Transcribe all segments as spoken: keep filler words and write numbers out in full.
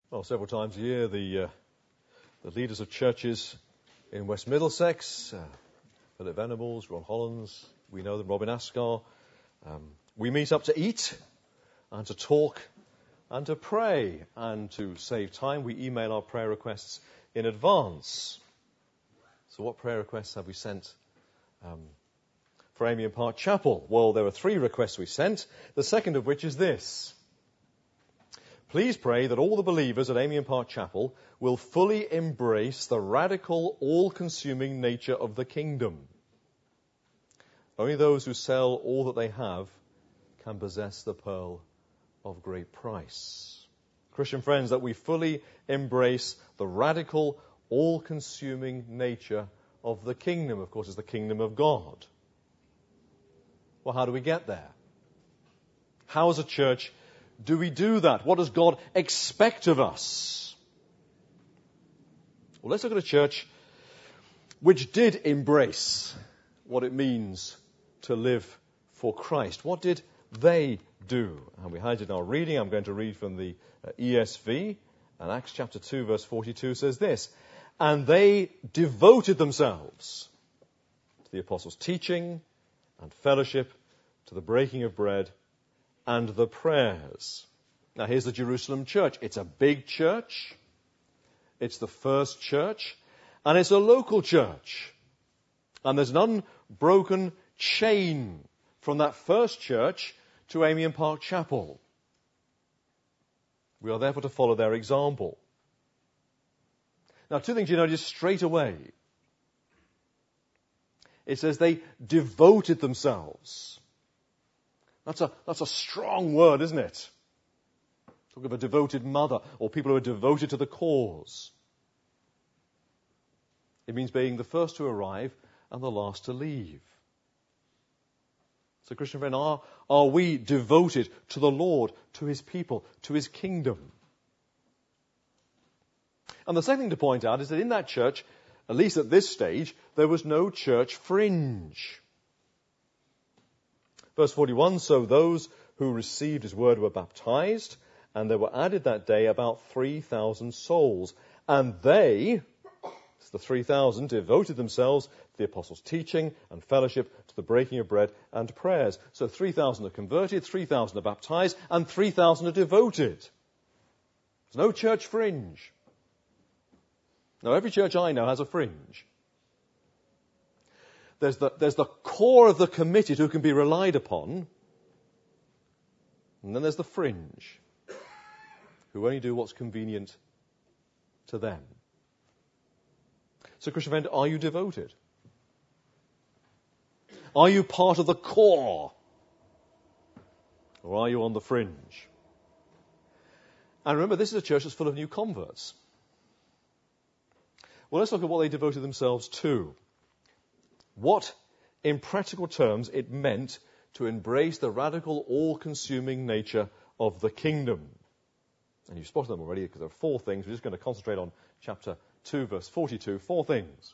Well, several times a year, the uh, the leaders of churches in West Middlesex, uh, Philip Venables, Ron Hollins, we know them, Robin Ascar, um, we meet up to eat and to talk and to pray. And to save time, we email our prayer requests in advance. So what prayer requests have we sent um, for Amiens Park Chapel? Well, there are three requests we sent, the second of which is this. Please pray that all the believers at Amiens Park Chapel will fully embrace the radical, all-consuming nature of the kingdom. Only those who sell all that they have can possess the pearl of great price. Christian friends, that we fully embrace the radical, all-consuming nature of the kingdom. Of course, it's the kingdom of God. Well, how do we get there? How as a church do we do that? What does God expect of us? Well, let's look at a church which did embrace what it means to live for Christ. What did they do? And we had it in our reading. I'm going to read from the uh, E S V. And Acts chapter two, verse forty-two says this. And they devoted themselves to the apostles' teaching and fellowship, to the breaking of bread and the prayers. Now here's the Jerusalem church. It's a big church. It's the first church. And it's a local church. And there's an unbroken chain from that first church to Amiens Park Chapel. We are therefore to follow their example. Now, two things you notice straight away. It says they devoted themselves. That's a, that's a strong word, isn't it? Talk of a devoted mother or people who are devoted to the cause. It means being the first to arrive and the last to leave. So, Christian friend, are, are we devoted to the Lord, to his people, to his kingdom? And the second thing to point out is that in that church, at least at this stage, there was no church fringe. Verse forty-one, so those who received his word were baptized, and there were added that day about three thousand souls. And they, the three thousand, devoted themselves to the apostles' teaching and fellowship, to the breaking of bread and prayers. So three thousand are converted, three thousand are baptized, and three thousand are devoted. There's no church fringe. Now, every church I know has a fringe. There's the, there's the core of the committed who can be relied upon. And then there's the fringe, who only do what's convenient to them. So, Christian friend, are you devoted? Are you part of the core? Or are you on the fringe? And remember, this is a church that's full of new converts. Well, let's look at what they devoted themselves to. What, in practical terms, it meant to embrace the radical, all-consuming nature of the kingdom. And you've spotted them already because there are four things. We're just going to concentrate on chapter two, verse forty-two. Four things.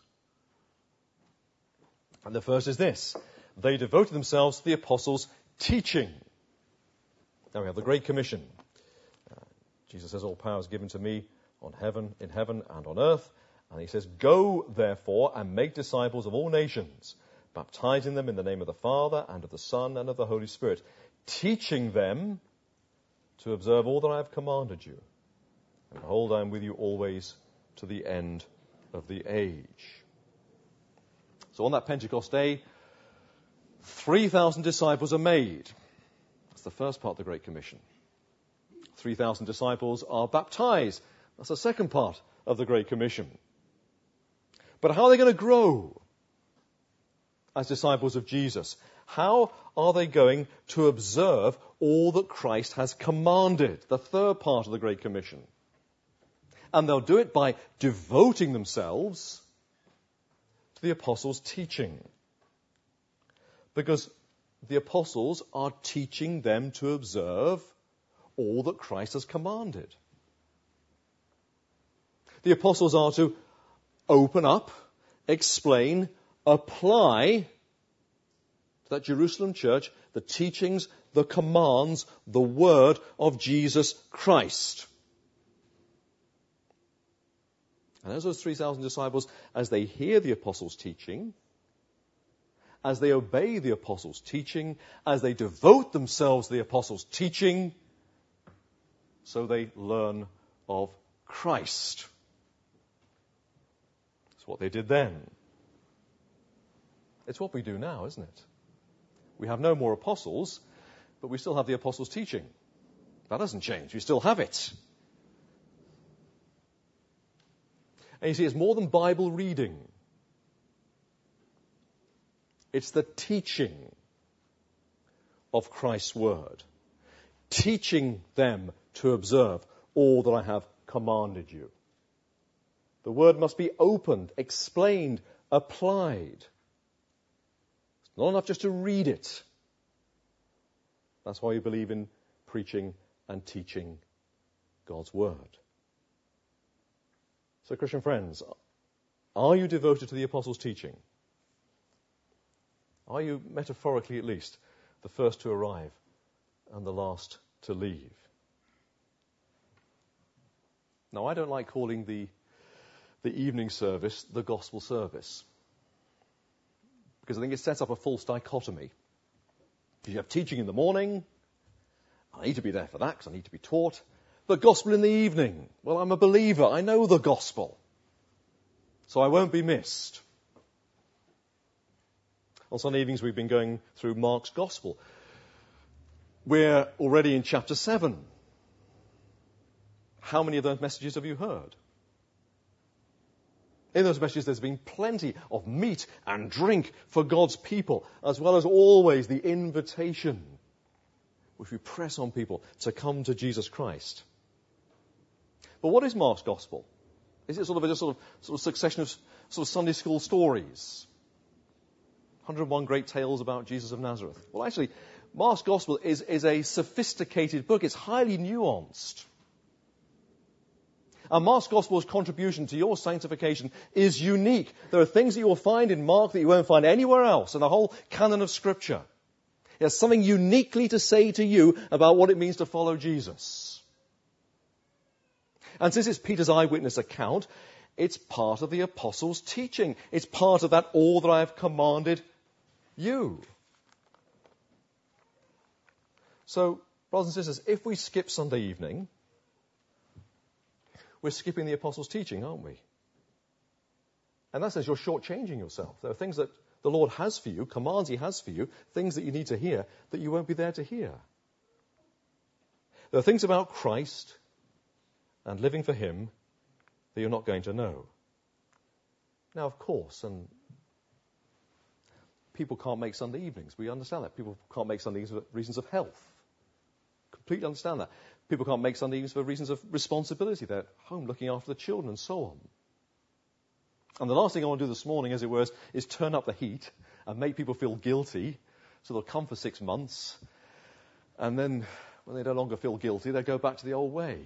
And the first is this. They devoted themselves to the apostles' teaching. Now we have the Great Commission. Uh, Jesus says, all power is given to me on heaven, in heaven and on earth. And he says, go, therefore, and make disciples of all nations, baptizing them in the name of the Father and of the Son and of the Holy Spirit, teaching them to observe all that I have commanded you. And behold, I am with you always to the end of the age. So on that Pentecost day, three thousand disciples are made. That's the first part of the Great Commission. three thousand disciples are baptized. That's the second part of the Great Commission. But how are they going to grow as disciples of Jesus? How are they going to observe all that Christ has commanded? The third part of the Great Commission. And they'll do it by devoting themselves to the apostles' teaching. Because the apostles are teaching them to observe all that Christ has commanded. The apostles are to open up, explain, apply to that Jerusalem church the teachings, the commands, the word of Jesus Christ. And as those three thousand disciples, as they hear the apostles' teaching, as they obey the apostles' teaching, as they devote themselves to the apostles' teaching, so they learn of Christ. That's what they did then. It's what we do now, isn't it? We have no more apostles, but we still have the apostles' teaching. That doesn't change. We still have it. And you see, it's more than Bible reading. It's the teaching of Christ's word. Teaching them to observe all that I have commanded you. The word must be opened, explained, applied. It's not enough just to read it. That's why you believe in preaching and teaching God's word. So, Christian friends, are you devoted to the apostles' teaching? Are you, metaphorically at least, the first to arrive and the last to leave? Now, I don't like calling the, the evening service the gospel service, because I think it sets up a false dichotomy. You have teaching in the morning. I need to be there for that because I need to be taught. But gospel in the evening. Well, I'm a believer. I know the gospel. So I won't be missed. On Sunday evenings, we've been going through Mark's gospel. We're already in chapter seven. How many of those messages have you heard? In those messages, there's been plenty of meat and drink for God's people, as well as always the invitation which we press on people to come to Jesus Christ. But what is Mark's gospel? Is it sort of a just sort of, sort of succession of sort of Sunday school stories? one hundred one great tales about Jesus of Nazareth. Well, actually, Mark's gospel is, is a sophisticated book. It's highly nuanced. And Mark's gospel's contribution to your sanctification is unique. There are things that you will find in Mark that you won't find anywhere else in the whole canon of Scripture. It has something uniquely to say to you about what it means to follow Jesus. And since it's Peter's eyewitness account, it's part of the apostles' teaching. It's part of that all that I have commanded you. So, brothers and sisters, if we skip Sunday evening, we're skipping the apostles' teaching, aren't we? And that says you're shortchanging yourself. There are things that the Lord has for you, commands he has for you, things that you need to hear that you won't be there to hear. There are things about Christ and living for him that you're not going to know. Now, of course, and people can't make Sunday evenings. We understand that. People can't make Sunday evenings for reasons of health. Completely understand that. People can't make Sunday evenings for reasons of responsibility. They're at home looking after the children and so on. And the last thing I want to do this morning, as it were, is turn up the heat and make people feel guilty. So they'll come for six months. And then when they no longer feel guilty, they go back to the old way.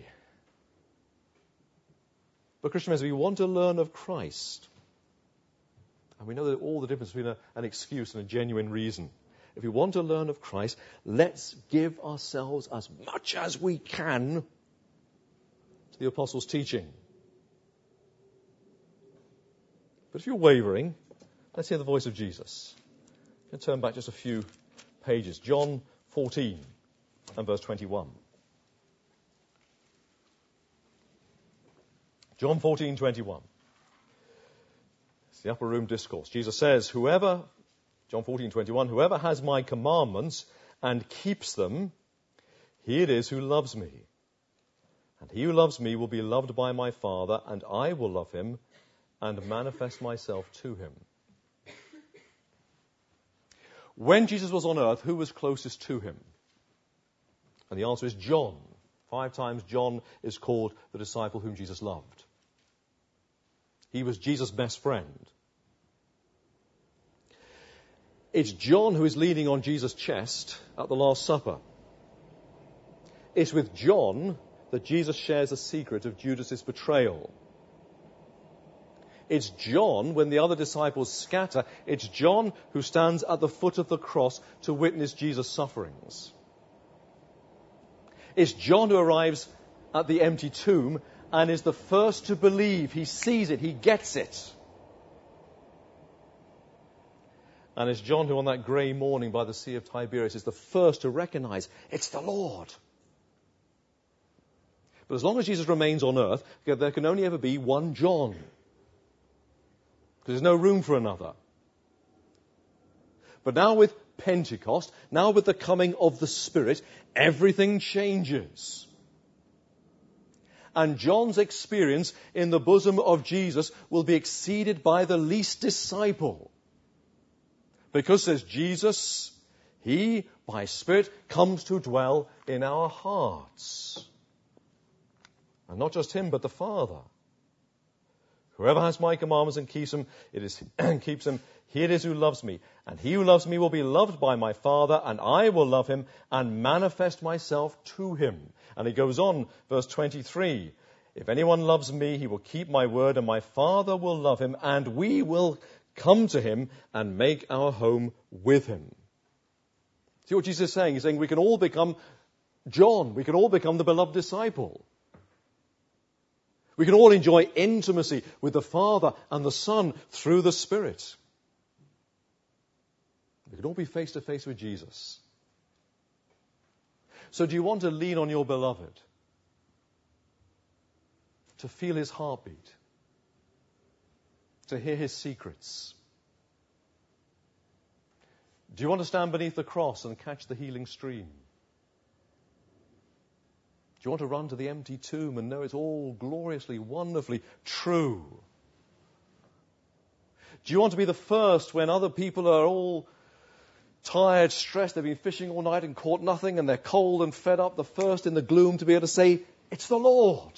But Christian friends, we want to learn of Christ. And we know that all the difference between a, an excuse and a genuine reason. If we want to learn of Christ, let's give ourselves as much as we can to the apostles' teaching. But if you're wavering, let's hear the voice of Jesus. I'm going to turn back just a few pages. John fourteen and verse twenty-one. John fourteen, twenty-one. It's the upper room discourse. Jesus says, whoever, John fourteen, twenty-one, whoever has my commandments and keeps them, he it is who loves me. And he who loves me will be loved by my Father, and I will love him and manifest myself to him. When Jesus was on earth, who was closest to him? And the answer is John. Five times John is called the disciple whom Jesus loved. He was Jesus' best friend. It's John who is leaning on Jesus' chest at the Last Supper. It's with John that Jesus shares the secret of Judas' betrayal. It's John, when the other disciples scatter, it's John who stands at the foot of the cross to witness Jesus' sufferings. It's John who arrives at the empty tomb and is the first to believe. He sees it. He gets it. And it's John who on that grey morning by the Sea of Tiberias is the first to recognize it's the Lord. But as long as Jesus remains on earth, there can only ever be one John. Because there's no room for another. But now with Pentecost, now with the coming of the Spirit, everything changes. And John's experience in the bosom of Jesus will be exceeded by the least disciple. Because, says Jesus, He, by Spirit, comes to dwell in our hearts. And not just Him, but the Father. Whoever has my commandments and keeps them, it is keeps them, he it is who loves me. And he who loves me will be loved by my Father, and I will love him and manifest myself to him. And he goes on, verse twenty-three. If anyone loves me, he will keep my word, and my Father will love him, and we will come to him and make our home with him. See what Jesus is saying? He's saying we can all become John. We can all become the beloved disciple. We can all enjoy intimacy with the Father and the Son through the Spirit. We can all be face to face with Jesus. So do you want to lean on your beloved? To feel his heartbeat? To hear his secrets? Do you want to stand beneath the cross and catch the healing stream? Do you want to run to the empty tomb and know it's all gloriously, wonderfully true? Do you want to be the first when other people are all tired, stressed, they've been fishing all night and caught nothing and they're cold and fed up, the first in the gloom to be able to say, it's the Lord?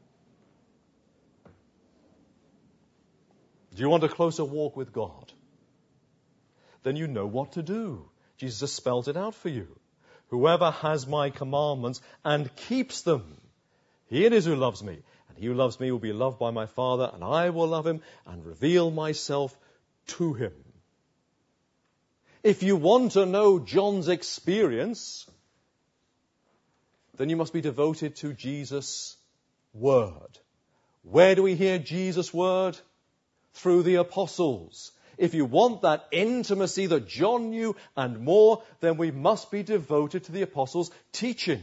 Do you want a closer walk with God? Then you know what to do. Jesus has spelled it out for you. Whoever has my commandments and keeps them, he it is who loves me. And he who loves me will be loved by my Father, and I will love him and reveal myself to him. If you want to know John's experience, then you must be devoted to Jesus' word. Where do we hear Jesus' word? Through the apostles. If you want that intimacy that John knew and more, then we must be devoted to the apostles' teaching.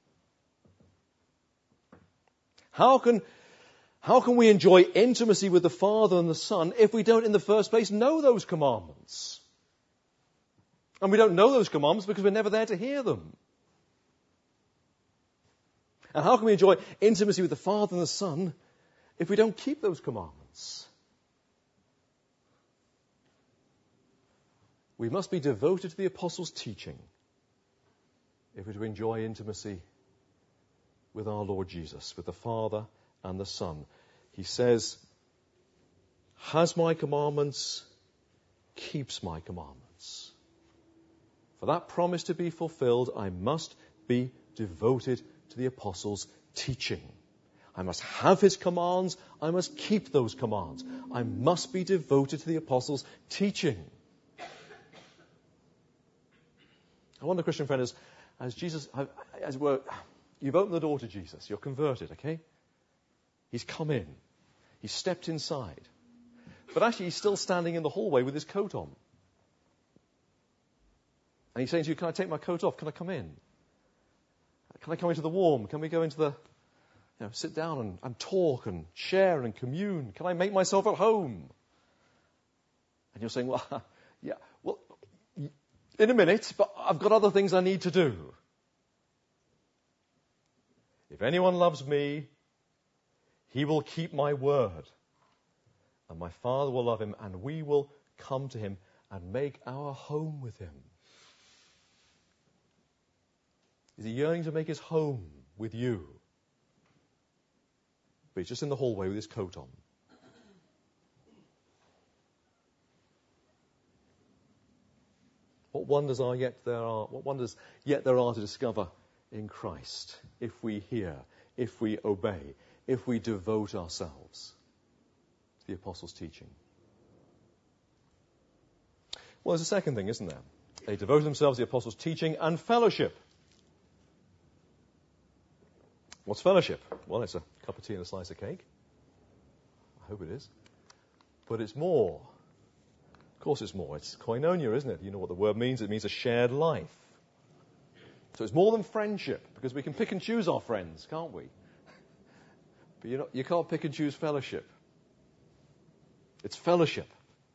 How can, how can we enjoy intimacy with the Father and the Son if we don't in the first place know those commandments? And we don't know those commandments because we're never there to hear them. And how can we enjoy intimacy with the Father and the Son if we don't keep those commandments? We must be devoted to the apostles' teaching if we're to enjoy intimacy with our Lord Jesus, with the Father and the Son. He says, has my commandments, keeps my commandments. For that promise to be fulfilled, I must be devoted to the apostles' teaching. I must have his commands. I must keep those commands. I must be devoted to the apostles' teaching. I wonder, Christian friend, as, as Jesus, as it were, you've opened the door to Jesus. You're converted, okay? He's come in. He's stepped inside. But actually, he's still standing in the hallway with his coat on. And he's saying to you, can I take my coat off? Can I come in? Can I come into the warm? Can we go into the, you know, sit down and, and talk and share and commune? Can I make myself at home? And you're saying, well, yeah, well, in a minute, but I've got other things I need to do. If anyone loves me, he will keep my word. And my Father will love him, and we will come to him and make our home with him. Is he yearning to make his home with you? But he's just in the hallway with his coat on. What wonders are yet there are, what wonders yet there are to discover in Christ if we hear, if we obey, if we devote ourselves to the apostles' teaching. Well, there's a second thing, isn't there? They devote themselves to the apostles' teaching and fellowship. What's fellowship? Well, it's a cup of tea and a slice of cake. I hope it is. But it's more. Of course it's more. It's koinonia, isn't it? You know what the word means. It means a shared life. So it's more than friendship, because we can pick and choose our friends, can't we? But you know, you can't pick and choose fellowship. It's fellowship.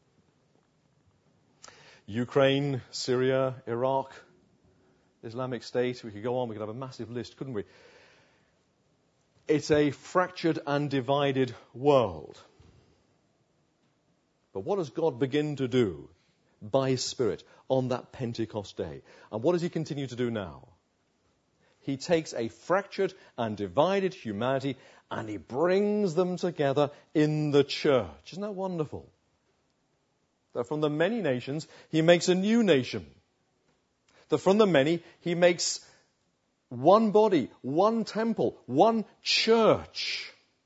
Ukraine, Syria, Iraq, Islamic State, we could go on, we could have a massive list, couldn't we? It's a fractured and divided world. But what does God begin to do by His Spirit on that Pentecost day? And what does He continue to do now? He takes a fractured and divided humanity and He brings them together in the church. Isn't that wonderful? That from the many nations, He makes a new nation. That from the many, He makes one body, one temple, one church.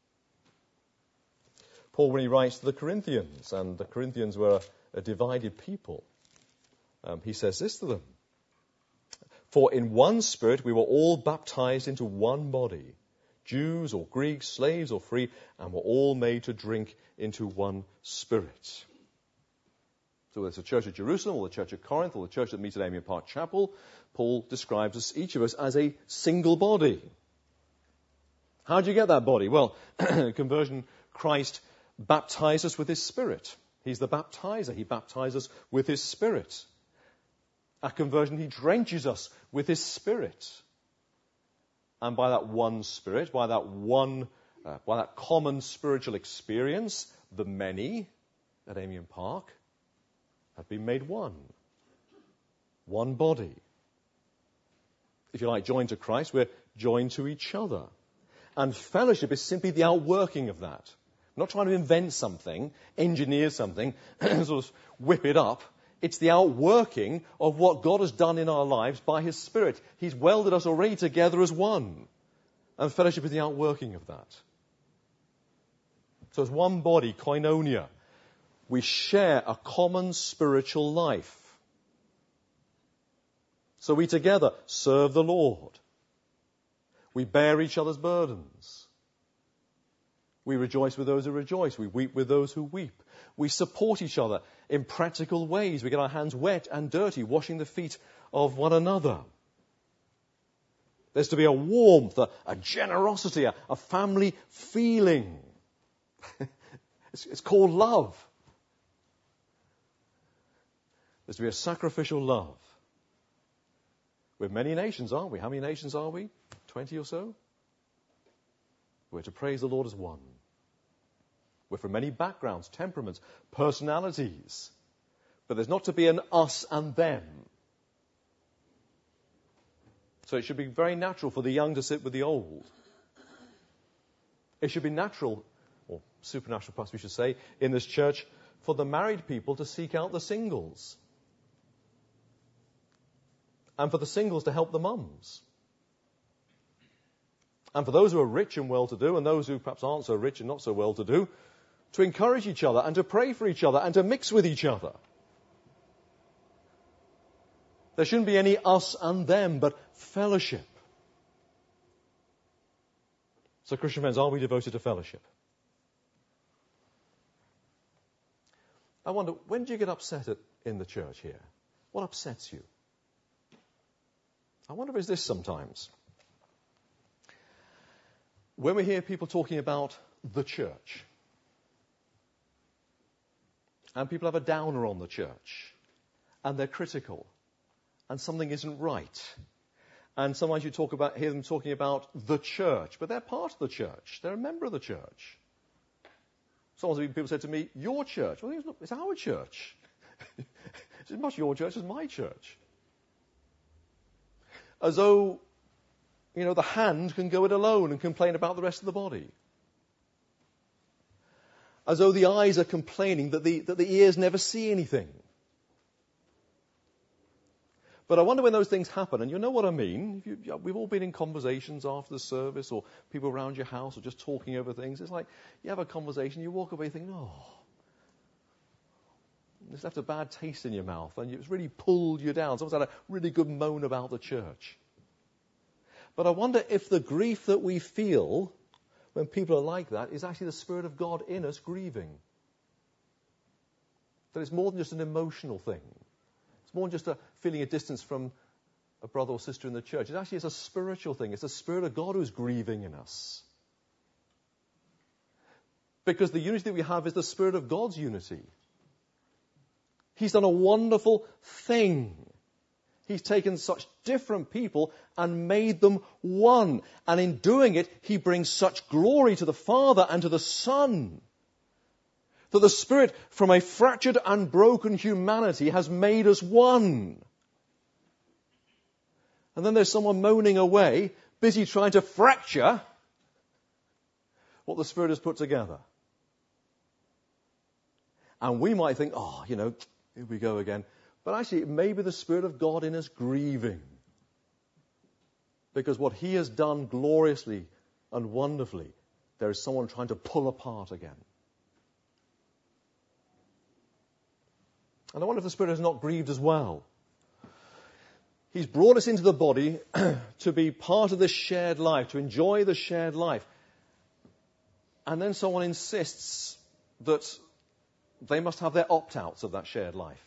Paul, when he writes to the Corinthians, and the Corinthians were a, a divided people, um, he says this to them. For in one Spirit we were all baptized into one body, Jews or Greeks, slaves or free, and were all made to drink into one Spirit. So whether it's the church at Jerusalem or the church at Corinth or the church that meets at Amiens Park Chapel, Paul describes us, each of us as a single body. How do you get that body? Well, conversion, Christ baptizes us with His Spirit. He's the baptizer. He baptizes us with His Spirit. At conversion, He drenches us with His Spirit. And by that one Spirit, by that one, uh, by that common spiritual experience, the many at Amiens Park have been made one. One body. If you like, joined to Christ, we're joined to each other. And fellowship is simply the outworking of that. I'm not trying to invent something, engineer something, sort of whip it up. It's the outworking of what God has done in our lives by His Spirit. He's welded us already together as one. And fellowship is the outworking of that. So as one body, koinonia, we share a common spiritual life. So we together serve the Lord. We bear each other's burdens. We rejoice with those who rejoice. We weep with those who weep. We support each other in practical ways. We get our hands wet and dirty, washing the feet of one another. There's to be a warmth, a, a generosity, a, a family feeling. it's, it's called love. There's to be a sacrificial love. We're many nations, aren't we? How many nations are we? Twenty or so? We're to praise the Lord as one. We're from many backgrounds, temperaments, personalities. But there's not to be an us and them. So it should be very natural for the young to sit with the old. It should be natural, or supernatural perhaps we should say, in this church, for the married people to seek out the singles. And for the singles to help the mums. And for those who are rich and well-to-do, and those who perhaps aren't so rich and not so well-to-do, to encourage each other and to pray for each other and to mix with each other. There shouldn't be any us and them, but fellowship. So, Christian friends, are we devoted to fellowship? I wonder, when do you get upset at, in the church here? What upsets you? I wonder if it's this sometimes. When we hear people talking about the church, and people have a downer on the church, and they're critical, and something isn't right, and sometimes you talk about, hear them talking about the church, but they're part of the church. They're a member of the church. Sometimes people say to me, your church. Well, it's, not, it's our church. It's as much your church as my church. As though, you know, the hand can go it alone and complain about the rest of the body. As though the eyes are complaining that the, that the ears never see anything. But I wonder when those things happen, and you know what I mean. If you, we've all been in conversations after the service, or people around your house, or just talking over things. It's like you have a conversation, you walk away thinking, oh, it's left a bad taste in your mouth, and it's really pulled you down. Someone's had a really good moan about the church. But I wonder if the grief that we feel when people are like that is actually the Spirit of God in us grieving. That it's more than just an emotional thing. It's more than just a feeling a distance from a brother or sister in the church. It actually is a spiritual thing. It's the Spirit of God who's grieving in us. Because the unity that we have is the Spirit of God's unity. He's done a wonderful thing. He's taken such different people and made them one. And in doing it, he brings such glory to the Father and to the Son. That the Spirit, from a fractured and broken humanity, has made us one. And then there's someone moaning away, busy trying to fracture what the Spirit has put together. And we might think, oh, you know, here we go again. But actually, it may be the Spirit of God in us grieving. Because what he has done gloriously and wonderfully, there is someone trying to pull apart again. And I wonder if the Spirit has not grieved as well. He's brought us into the body to be part of this shared life, to enjoy the shared life. And then someone insists that they must have their opt-outs of that shared life.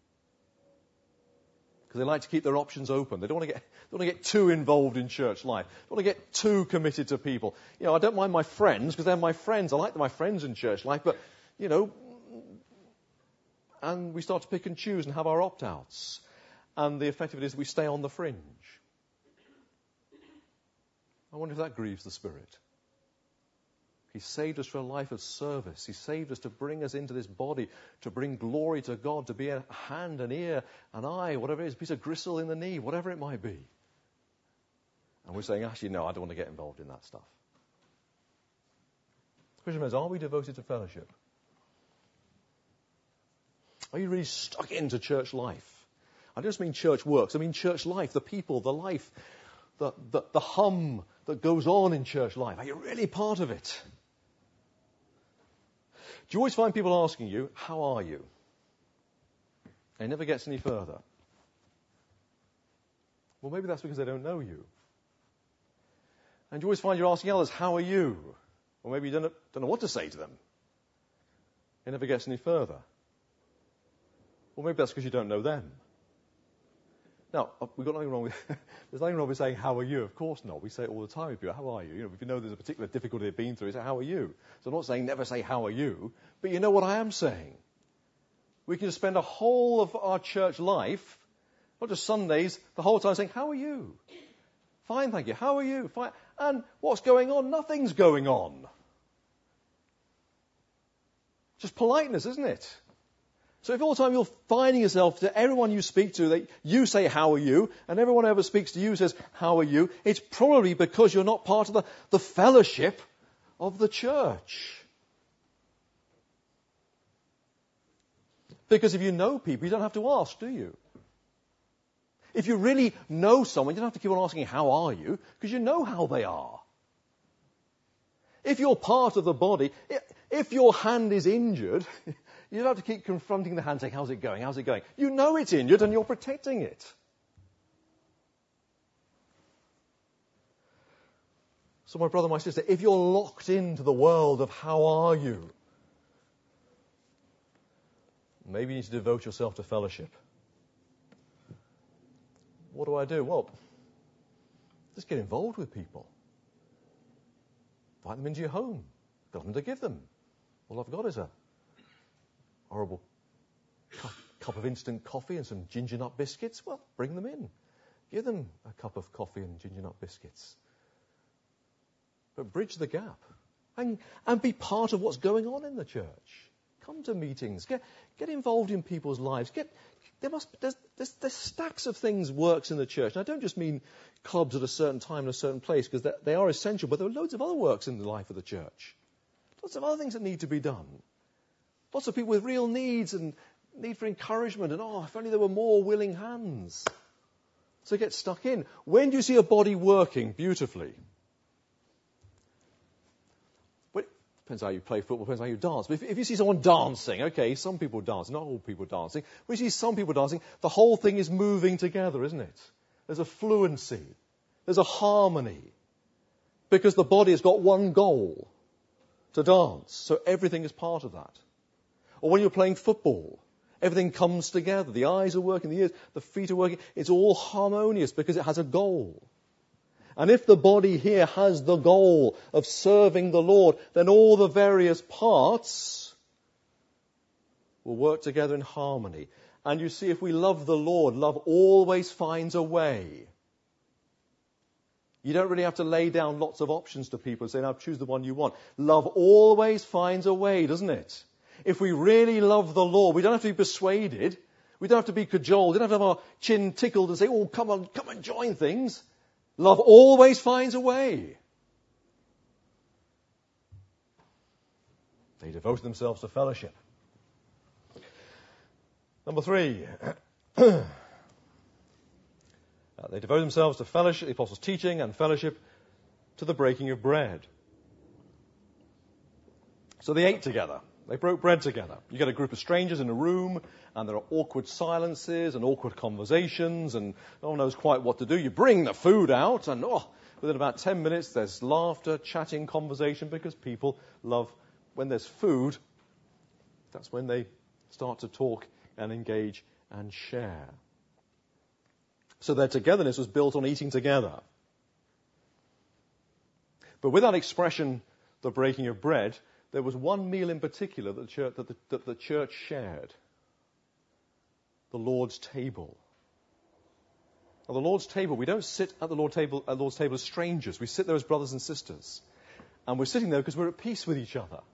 Because they like to keep their options open. They don't want to get, don't want to get too involved in church life. They don't want to get too committed to people. You know, I don't mind my friends because they're my friends. I like my friends in church life. But, you know, and we start to pick and choose and have our opt-outs. And the effect of it is we stay on the fringe. I wonder if that grieves the Spirit. He saved us for a life of service. He saved us to bring us into this body, to bring glory to God, to be a hand, an ear, an eye, whatever it is, a piece of gristle in the knee, whatever it might be. And we're saying, actually, no, I don't want to get involved in that stuff. The question is, are we devoted to fellowship? Are you really stuck into church life? I don't just mean church works. I mean church life, the people, the life, the, the, the hum that goes on in church life. Are you really part of it? Do you always find people asking you, how are you? And it never gets any further. Well, maybe that's because they don't know you. And you always find you're asking others, how are you? Or maybe you don't know, don't know what to say to them. It never gets any further. Well, maybe that's because you don't know them. Now, we've got nothing wrong with, there's nothing wrong with saying, how are you? Of course not. We say it all the time with people, how are you? You know, if you know there's a particular difficulty they've been through, you say, how are you? So I'm not saying never say, how are you? But you know what I am saying. We can just spend a whole of our church life, not just Sundays, the whole time saying, how are you? Fine, thank you. How are you? Fine. And what's going on? Nothing's going on. Just politeness, isn't it? So if all the time you're finding yourself to everyone you speak to, that you say, how are you? And everyone who ever speaks to you says, how are you? It's probably because you're not part of the, the fellowship of the church. Because if you know people, you don't have to ask, do you? If you really know someone, you don't have to keep on asking, how are you? Because you know how they are. If you're part of the body, if your hand is injured, you don't have to keep confronting the hand saying, how's it going, how's it going? You know it's injured and you're protecting it. So my brother, my sister, if you're locked into the world of how are you, maybe you need to devote yourself to fellowship. What do I do? Well, just get involved with people. Invite them into your home. Got them to give them. All I've got is a horrible cup, cup of instant coffee and some ginger nut biscuits. Well, bring them in. Give them a cup of coffee and ginger nut biscuits. But bridge the gap. And, and be part of what's going on in the church. Come to meetings. Get, get involved in people's lives. Get, there must, there's, there's, there's stacks of things works in the church. And I don't just mean clubs at a certain time in a certain place, because they are essential, but there are loads of other works in the life of the church. Lots of other things that need to be done. Lots of people with real needs and need for encouragement. And, oh, if only there were more willing hands. So get stuck in. When do you see a body working beautifully? Well, it depends how you play football, depends how you dance. But if, if you see someone dancing, okay, some people dance, not all people dancing. When you see some people dancing, the whole thing is moving together, isn't it? There's a fluency. There's a harmony. Because the body has got one goal, to dance. So everything is part of that. Or when you're playing football, everything comes together. The eyes are working, the ears, the feet are working. It's all harmonious because it has a goal. And if the body here has the goal of serving the Lord, then all the various parts will work together in harmony. And you see, if we love the Lord, love always finds a way. You don't really have to lay down lots of options to people and say, now choose the one you want. Love always finds a way, doesn't it? If we really love the Lord, we don't have to be persuaded. We don't have to be cajoled. We don't have to have our chin tickled and say, oh, come on, come and join things. Love always finds a way. They devoted themselves to fellowship. Number three. Uh, they devoted themselves to fellowship, the apostles' teaching and fellowship, to the breaking of bread. So they ate together. They broke bread together. You get a group of strangers in a room, and there are awkward silences and awkward conversations, and no one knows quite what to do. You bring the food out, and oh, within about ten minutes, there's laughter, chatting, conversation, because people love, when there's food, that's when they start to talk and engage and share. So their togetherness was built on eating together. But with that expression, the breaking of bread, there was one meal in particular that the church, that the, that the church shared. The Lord's table. Now, the Lord's table, we don't sit at the Lord's table, at the Lord's table as strangers. We sit there as brothers and sisters. And we're sitting there because we're at peace with each other.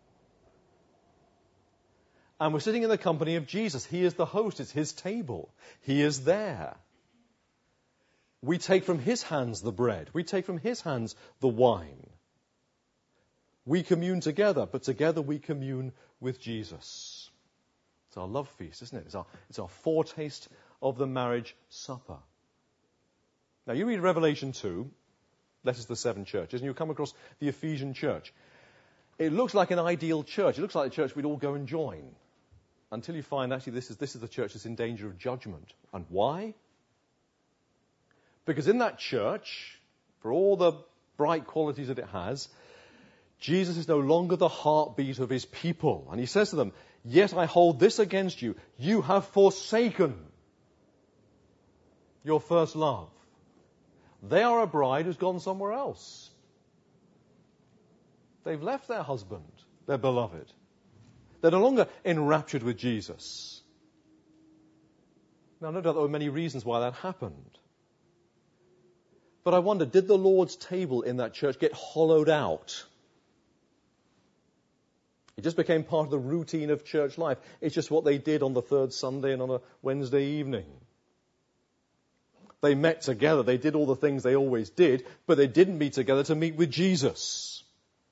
And we're sitting in the company of Jesus. He is the host. It's his table. He is there. We take from his hands the bread. We take from his hands the wine. We commune together, but together we commune with Jesus. It's our love feast, isn't it? It's our, it's our foretaste of the marriage supper. Now, you read Revelation two, letters to the seven churches, and you come across the Ephesian church. It looks like an ideal church. It looks like the church we'd all go and join. Until you find, actually, this is, this is the church that's in danger of judgment. And why? Because in that church, for all the bright qualities that it has, Jesus is no longer the heartbeat of his people. And he says to them, yet I hold this against you. You have forsaken your first love. They are a bride who's gone somewhere else. They've left their husband, their beloved. They're no longer enraptured with Jesus. Now, no doubt there were many reasons why that happened. But I wonder, did the Lord's table in that church get hollowed out? It just became part of the routine of church life. It's just what they did on the third Sunday and on a Wednesday evening. They met together. They did all the things they always did, but they didn't meet together to meet with Jesus.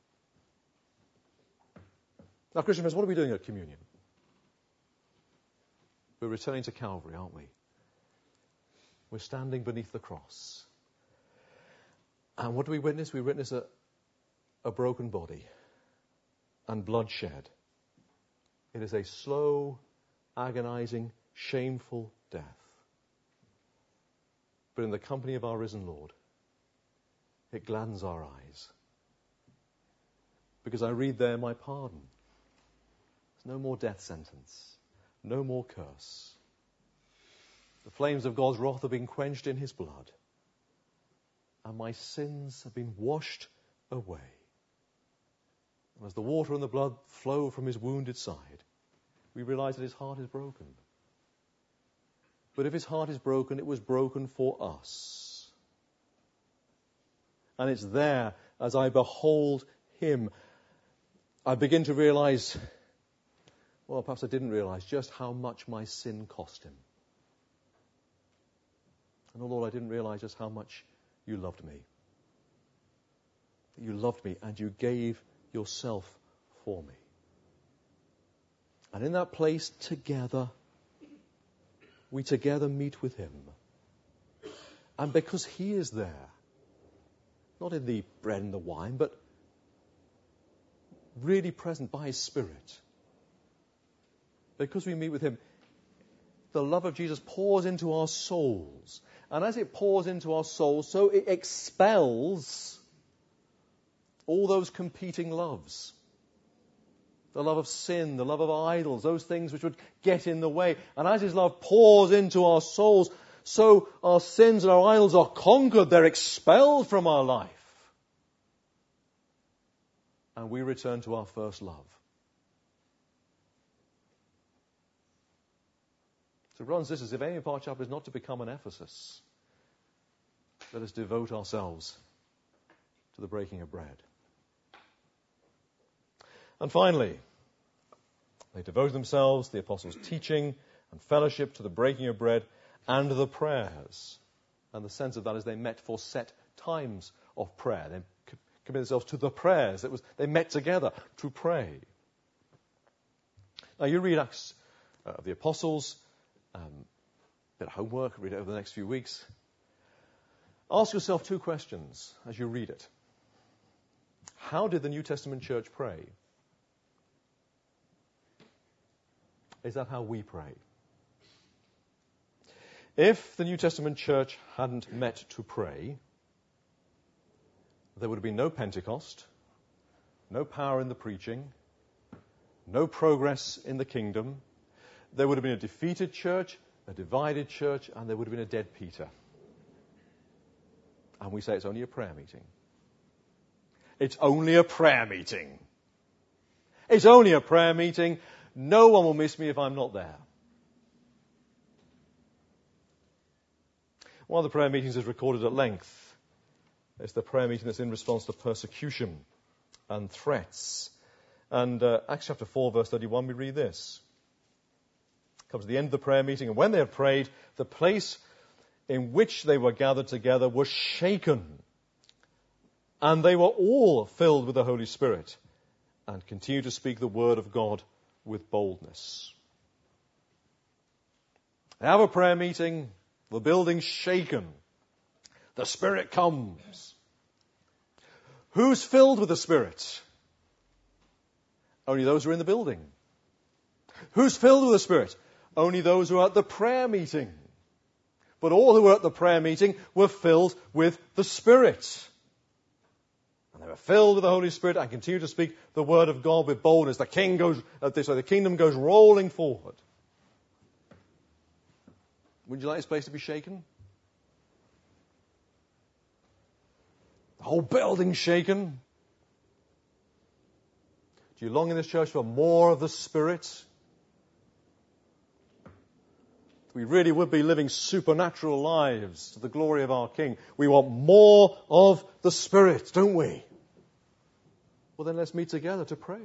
Now, Christian friends, what are we doing at communion? We're returning to Calvary, aren't we? We're standing beneath the cross. And what do we witness? We witness a, a broken body and bloodshed. It is a slow, agonizing, shameful death. But in the company of our risen Lord, it gladdens our eyes. Because I read there my pardon. There's no more death sentence. No more curse. The flames of God's wrath have been quenched in his blood. And my sins have been washed away. And as the water and the blood flow from his wounded side, we realize that his heart is broken. But if his heart is broken, it was broken for us. And it's there, as I behold him, I begin to realize, well, perhaps I didn't realize just how much my sin cost him. And oh Lord, I didn't realize just how much you loved me. You loved me and you gave yourself for me. And in that place together, we together meet with him. And because he is there, not in the bread and the wine, but really present by his Spirit, because we meet with him, the love of Jesus pours into our souls. And as it pours into our souls, so it expels all those competing loves. The love of sin, the love of idols, those things which would get in the way. And as His love pours into our souls, so our sins and our idols are conquered. They're expelled from our life. And we return to our first love. So brothers and sisters, if Amy Park Chapel is not to become an Ephesus, let us devote ourselves to the breaking of bread. And finally, they devote themselves, the apostles' teaching and fellowship, to the breaking of bread and the prayers. And the sense of that is they met for set times of prayer. They committed themselves to the prayers. It was, they met together to pray. Now you read Acts uh, of the Apostles, um, a bit of homework, read it over the next few weeks. Ask yourself two questions as you read it. How did the New Testament church pray? Is that how we pray? If the New Testament church hadn't met to pray, there would have been no Pentecost, no power in the preaching, no progress in the kingdom. There would have been a defeated church, a divided church, and there would have been a dead Peter. And we say it's only a prayer meeting. It's only a prayer meeting. It's only a prayer meeting. No one will miss me if I'm not there. One of the prayer meetings is recorded at length. It's the prayer meeting that's in response to persecution and threats. And uh, Acts chapter four, verse thirty-one, we read this. It comes to the end of the prayer meeting, and when they had prayed, the place in which they were gathered together was shaken. And they were all filled with the Holy Spirit and continued to speak the word of God with boldness. They have a prayer meeting, the building's shaken. The Spirit comes. Who's filled with the Spirit? Only those who are in the building. Who's filled with the Spirit? Only those who are at the prayer meeting. But all who were at the prayer meeting were filled with the Spirit. And they were filled with the Holy Spirit and continued to speak the word of God with boldness. The king goes, uh, sorry, the kingdom goes rolling forward. Would you like this place to be shaken? The whole building's shaken. Do you long in this church for more of the Spirit? We really would be living supernatural lives to the glory of our King. We want more of the Spirit, don't we? Well, then let's meet together to pray.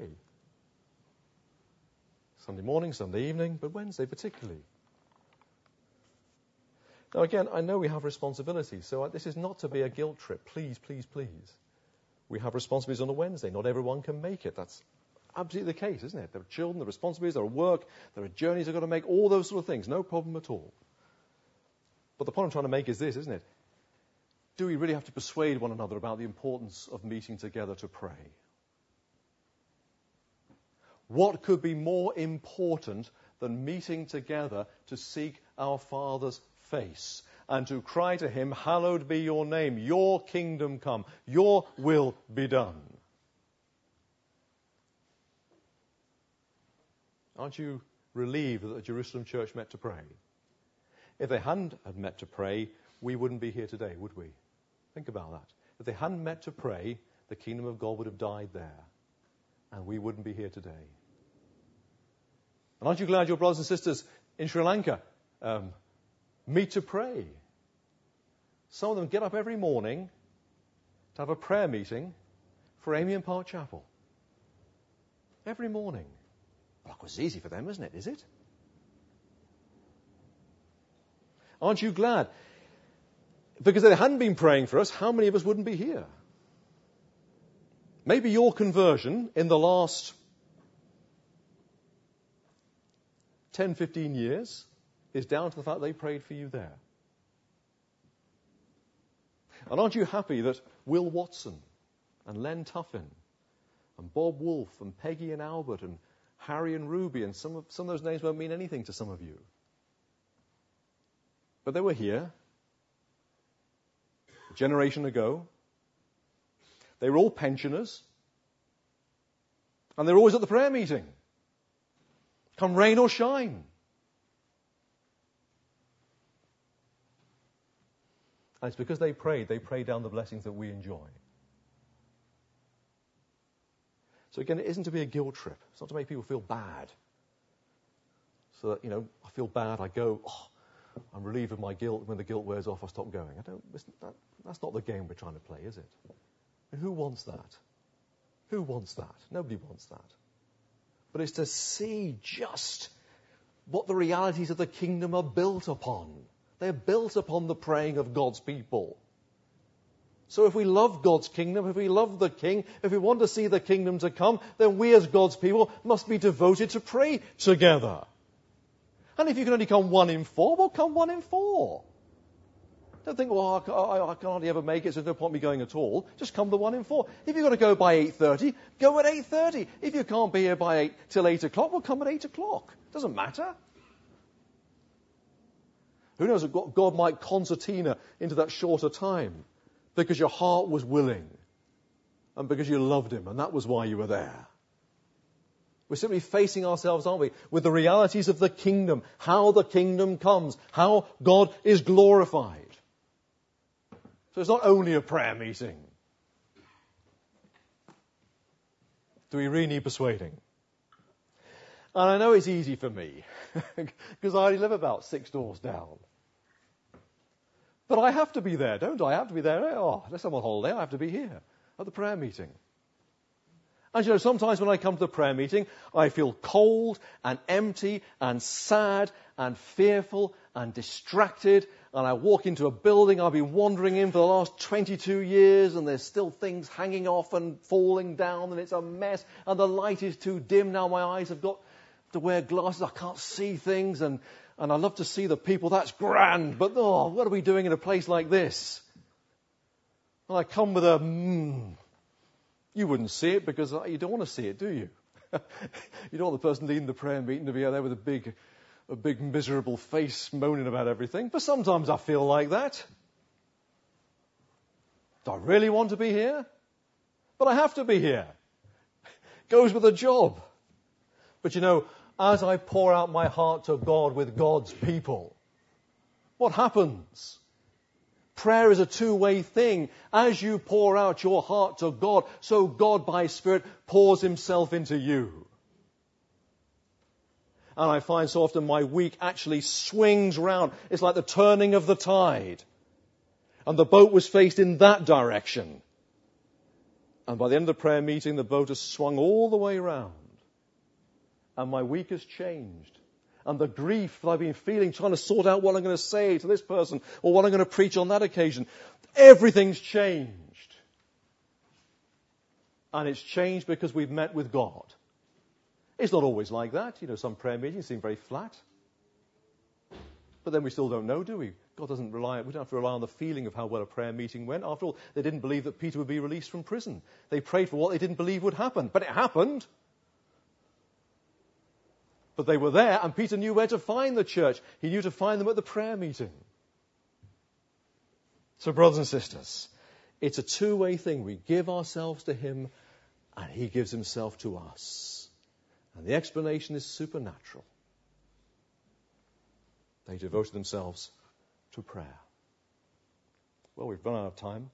Sunday morning, Sunday evening, but Wednesday particularly. Now again, I know we have responsibilities, so this is not to be a guilt trip. Please, please, please. We have responsibilities on a Wednesday. Not everyone can make it. That's absolutely the case, isn't it? There are children, there are responsibilities, there are work, there are journeys they've got to make, all those sort of things. No problem at all. But the point I'm trying to make is this, isn't it? Do we really have to persuade one another about the importance of meeting together to pray? What could be more important than meeting together to seek our Father's face and to cry to Him, hallowed be your name, your kingdom come, your will be done? Aren't you relieved that the Jerusalem church met to pray? If they hadn't had met to pray, we wouldn't be here today, would we? Think about that. If they hadn't met to pray, the kingdom of God would have died there, and we wouldn't be here today. And aren't you glad your brothers and sisters in Sri Lanka um, meet to pray? Some of them get up every morning to have a prayer meeting for Amy and Park Chapel. Every morning. Well, of course, it's easy for them, isn't it? Is it? Aren't you glad? Because if they hadn't been praying for us, how many of us wouldn't be here? Maybe your conversion in the last ten, fifteen years is down to the fact they prayed for you there. And aren't you happy that Will Watson and Len Tuffin and Bob Wolfe and Peggy and Albert and Harry and Ruby and some of, some of those names won't mean anything to some of you. But they were here a generation ago. They were all pensioners. And they're always at the prayer meeting. Come rain or shine. And it's because they prayed, they prayed down the blessings that we enjoy. So again, it isn't to be a guilt trip. It's not to make people feel bad. So that, you know, I feel bad, I go, oh, I'm relieved of my guilt. When the guilt wears off, I stop going. I don't, that, that's not the game we're trying to play, is it? And who wants that? Who wants that? Nobody wants that. But it's to see just what the realities of the kingdom are built upon. They're built upon the praying of God's people. So if we love God's kingdom, if we love the King, if we want to see the kingdom to come, then we as God's people must be devoted to pray together. And if you can only come one in four, well, come one in four. Don't think, well, I, I, I can hardly ever make it, so there's no point me going at all. Just come to one in four. If you've got to go by eight thirty, go at eight thirty. If you can't be here by eight till eight o'clock, well, come at eight o'clock. Doesn't matter. Who knows, God might concertina into that shorter time because your heart was willing and because you loved him, and that was why you were there. We're simply facing ourselves, aren't we, with the realities of the kingdom, how the kingdom comes, how God is glorified. So it's not only a prayer meeting. Do we really need persuading? And I know it's easy for me, because I only live about six doors down. But I have to be there, don't I? I have to be there. Oh, unless I'm on holiday, I have to be here at the prayer meeting. And you know, sometimes when I come to the prayer meeting, I feel cold and empty and sad and fearful and distracted. And I walk into a building I've been wandering in for the last twenty-two years, and there's still things hanging off and falling down, and it's a mess, and the light is too dim now. My eyes have got to wear glasses. I can't see things, and, and I love to see the people. That's grand, but oh, what are we doing in a place like this? And I come with a, mm, you wouldn't see it because you don't want to see it, do you? You don't want the person leading the prayer meeting to be out there with a big, a big miserable face moaning about everything. But sometimes I feel like that. Do I really want to be here? But I have to be here. Goes with the job. But you know, as I pour out my heart to God with God's people, what happens? Prayer is a two-way thing. As you pour out your heart to God, so God by His Spirit pours Himself into you. And I find so often my week actually swings round. It's like the turning of the tide. And the boat was faced in that direction. And by the end of the prayer meeting, the boat has swung all the way round. And my week has changed. And the grief that I've been feeling, trying to sort out what I'm going to say to this person or what I'm going to preach on that occasion, everything's changed. And it's changed because we've met with God. It's not always like that. You know, some prayer meetings seem very flat. But then we still don't know, do we? God doesn't rely, we don't have to rely on the feeling of how well a prayer meeting went. After all, they didn't believe that Peter would be released from prison. They prayed for what they didn't believe would happen. But it happened. But they were there, and Peter knew where to find the church. He knew to find them at the prayer meeting. So, brothers and sisters, it's a two-way thing. We give ourselves to Him, and He gives Himself to us. And the explanation is supernatural. They devoted themselves to prayer. Well, we've run out of time.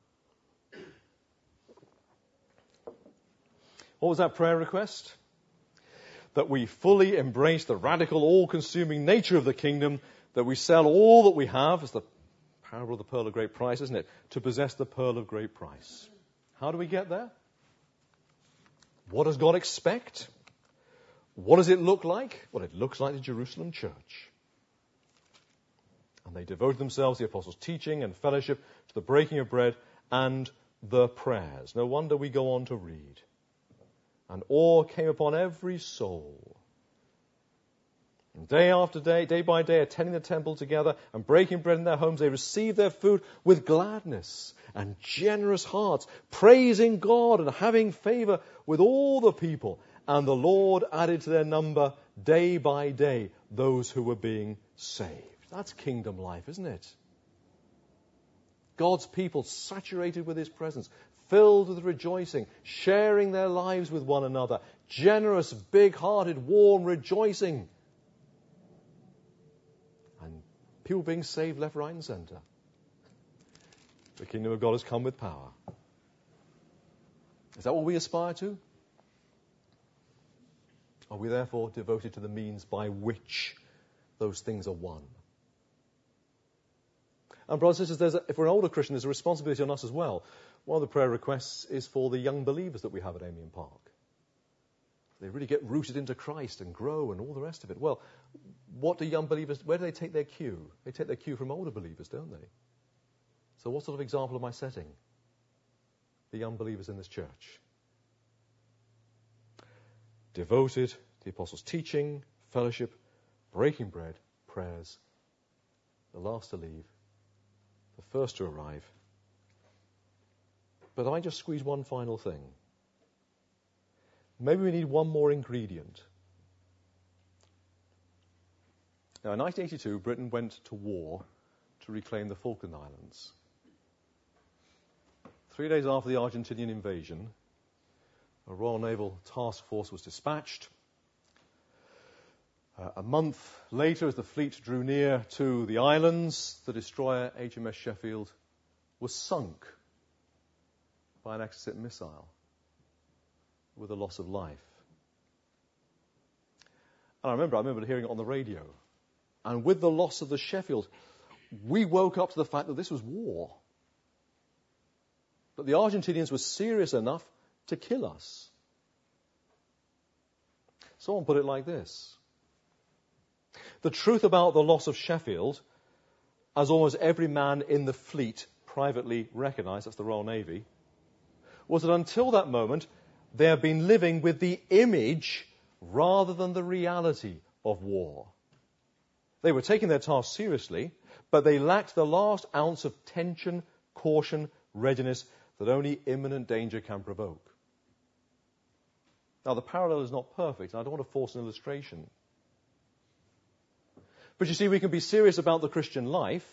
What was that prayer request? That we fully embrace the radical, all-consuming nature of the kingdom, that we sell all that we have, as the parable of the pearl of great price, isn't it? To possess the pearl of great price. How do we get there? What does God expect? What does it look like? Well, it looks like the Jerusalem church. And they devoted themselves, the apostles' teaching and fellowship, to the breaking of bread and the prayers. No wonder we go on to read. And awe came upon every soul. And day after day, day by day, attending the temple together and breaking bread in their homes, they received their food with gladness and generous hearts, praising God and having favor with all the people. And the Lord added to their number day by day those who were being saved. That's kingdom life, isn't it? God's people saturated with his presence, filled with rejoicing, sharing their lives with one another, generous, big-hearted, warm rejoicing. And people being saved left, right, and center. The kingdom of God has come with power. Is that what we aspire to? Are we therefore devoted to the means by which those things are won? And brothers and sisters, there's a, if we're an older Christian, there's a responsibility on us as well. One of the prayer requests is for the young believers that we have at Amiens Park. They really get rooted into Christ and grow and all the rest of it. Well, what do young believers, where do they take their cue? They take their cue from older believers, don't they? So what sort of example am I setting? The young believers in this church. Devoted to the apostles' teaching, fellowship, breaking bread, prayers. The last to leave, the first to arrive. But I just squeeze one final thing. Maybe we need one more ingredient. Now, in nineteen eighty-two, Britain went to war to reclaim the Falkland Islands. Three days after the Argentinian invasion, a Royal Naval task force was dispatched. Uh, a month later, as the fleet drew near to the islands, the destroyer H M S Sheffield was sunk by an Exocet missile with a loss of life. And I remember, I remember hearing it on the radio. And with the loss of the Sheffield, we woke up to the fact that this was war. That the Argentinians were serious enough to kill us. Someone put it like this. The truth about the loss of Sheffield, as almost every man in the fleet privately recognised, that's the Royal Navy, was that until that moment, they had been living with the image rather than the reality of war. They were taking their task seriously, but they lacked the last ounce of tension, caution, readiness that only imminent danger can provoke. Now, the parallel is not perfect, and I don't want to force an illustration. But you see, we can be serious about the Christian life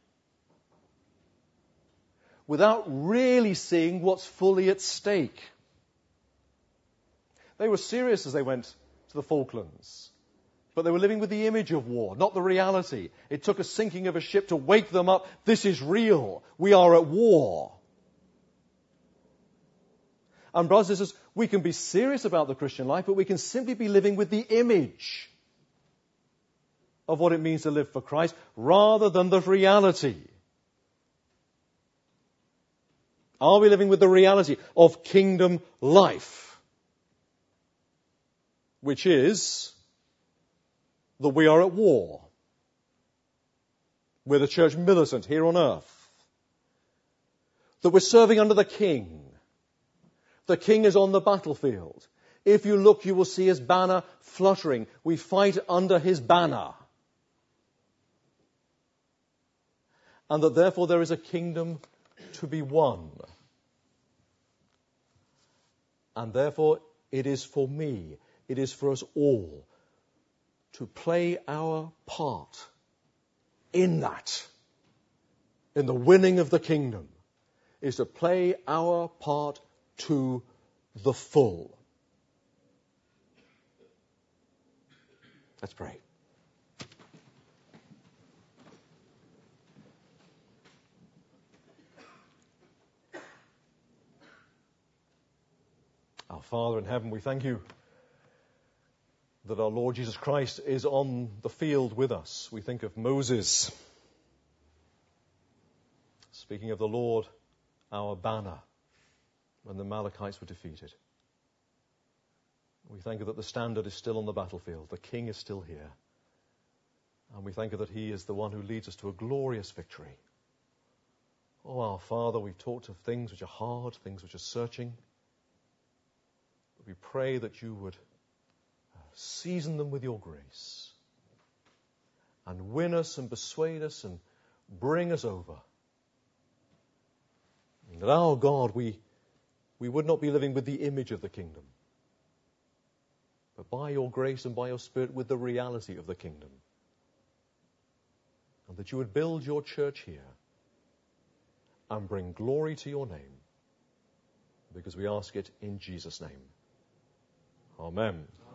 without really seeing what's fully at stake. They were serious as they went to the Falklands, but they were living with the image of war, not the reality. It took a sinking of a ship to wake them up. This is real. We are at war. And brothers and sisters, we can be serious about the Christian life, but we can simply be living with the image of what it means to live for Christ rather than the reality. Are we living with the reality of kingdom life? Which is that we are at war. We're the church militant here on earth. That we're serving under the King. The King is on the battlefield. If you look, you will see his banner fluttering. We fight under his banner. And that therefore there is a kingdom to be won. And therefore it is for me, it is for us all to play our part in that, in the winning of the kingdom, is to play our part to the full. Let's pray. Our Father in heaven, we thank you that our Lord Jesus Christ is on the field with us. We think of Moses, speaking of the Lord, our banner, when the Amalekites were defeated. We thank you that the standard is still on the battlefield. The King is still here. And we thank you that he is the one who leads us to a glorious victory. Oh, our Father, we've talked of things which are hard, things which are searching. We pray that you would season them with your grace and win us and persuade us and bring us over. And that our God, we, we would not be living with the image of the kingdom, but by your grace and by your Spirit with the reality of the kingdom. and that you would build your church here and bring glory to your name, because we ask it in Jesus' name. Amen.